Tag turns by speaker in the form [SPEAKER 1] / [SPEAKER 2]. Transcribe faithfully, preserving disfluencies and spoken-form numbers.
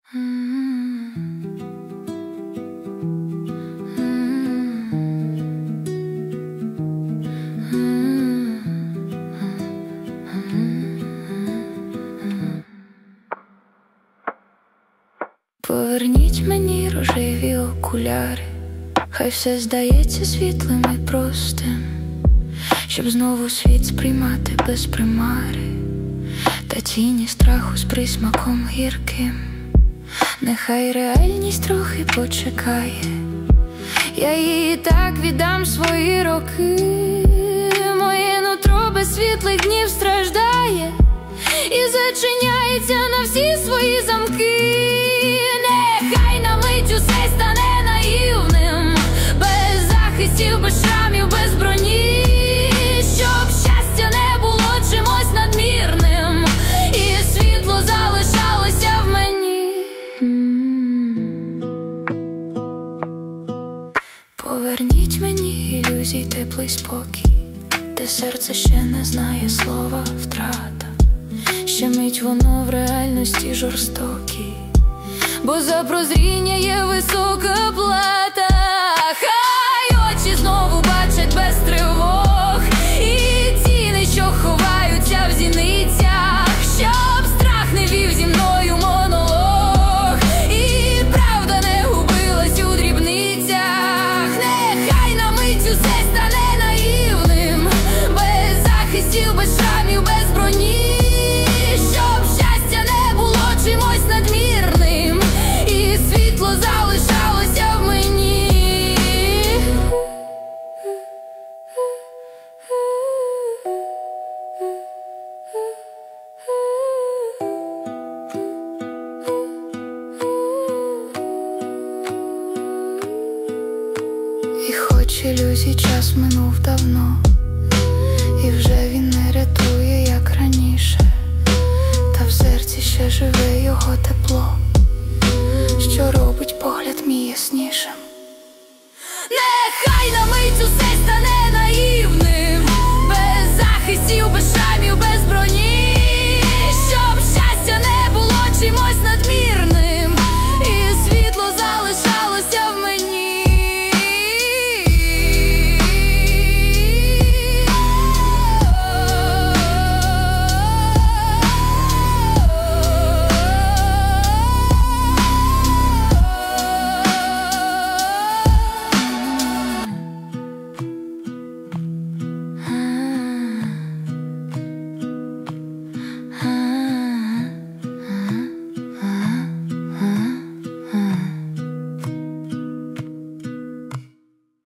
[SPEAKER 1] Поверніть мені рожеві окуляри, хай все здається світлим і простим, щоб знову світ сприймати без примари та тіні страху з присмаком гірким. Нехай реальність трохи почекає, я їй так віддам свої роки. Моє нутро без світлих днів страждає і зачиняється на всі свої замки. Нехай на мить усе стане наївним, без захистів, без шрамів, без броні, щоб щастя не було чимось надмірним і світло залишалося в мені. Поверніть мені ілюзій теплий спокій, де серце ще не знає слова втрата. Ще мить воно в реальності жорстокій, бо за прозріння є висока плата. Хай очі знову бачать без тривог і ціни, що ховаються в зіницях, щоб страх не вів зі мною монолог і правда не губилась у дрібницях. Нехай на мить усе стане наївним, без захистів, без шрамів, без броні, чимось надмірним і світло залишалося в мені. І хоч ілюзій час минув давно, і вже він не рятує, як раніше, в серці ще живе його тепло, що робить погляд мій яснішим. Нехай на мить усе стане наївним, без захистів,